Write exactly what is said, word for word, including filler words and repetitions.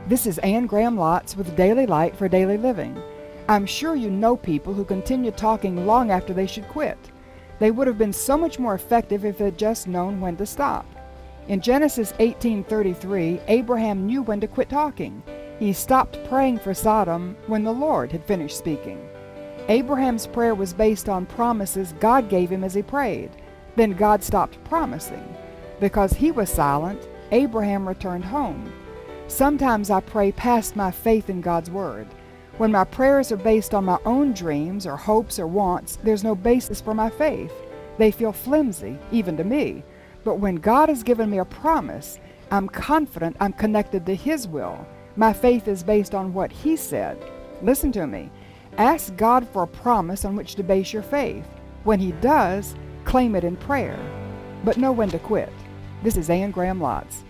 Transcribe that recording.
This is Anne Graham Lotz with Daily Light for Daily Living. I'm sure you know people who continue talking long after they should quit. They would have been so much more effective if they'd just known when to stop. In Genesis eighteen thirty-three, Abraham knew when to quit talking. He stopped praying for Sodom when the Lord had finished speaking. Abraham's prayer was based on promises God gave him as he prayed. Then God stopped promising. Because he was silent, Abraham returned home. Sometimes I pray past my faith in God's Word. When my prayers are based on my own dreams or hopes or wants, there's no basis for my faith. They feel flimsy, even to me. But when God has given me a promise, I'm confident I'm connected to His will. My faith is based on what He said. Listen to me. Ask God for a promise on which to base your faith. When He does, claim it in prayer. But know when to quit. This is Anne Graham Lotz.